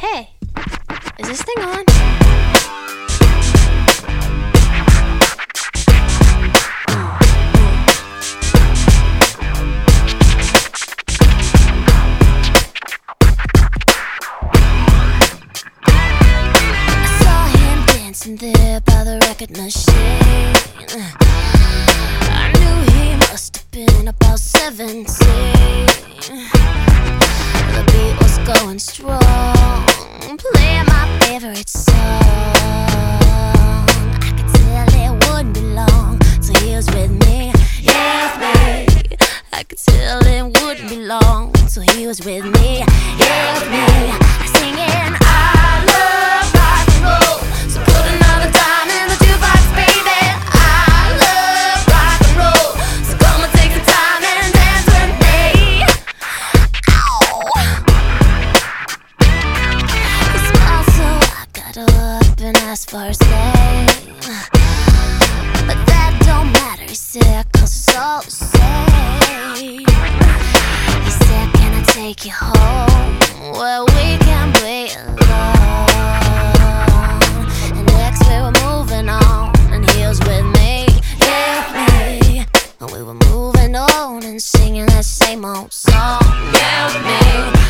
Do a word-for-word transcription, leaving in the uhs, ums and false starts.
Hey, is this thing on? I saw him dancing there by the record machine. I knew he must have been about seventeen. The beat was going strong, playing my favorite song. I could tell it wouldn't be long till he was with me, yeah, me. I could tell it wouldn't be long till he was with me, yeah, me. Singing, I love rock and roll, so put another dime in the jukebox, baby. I love rock and roll, so come and take some time and dance with me. Ow. He smiled, so I got up and asked for his name, but that don't matter, he said, cause it's all the same. He said, can I take you home where we can play alone? And next we were moving on, and he was with me, yeah, me. And we were moving on and singing that same old song, yeah, me.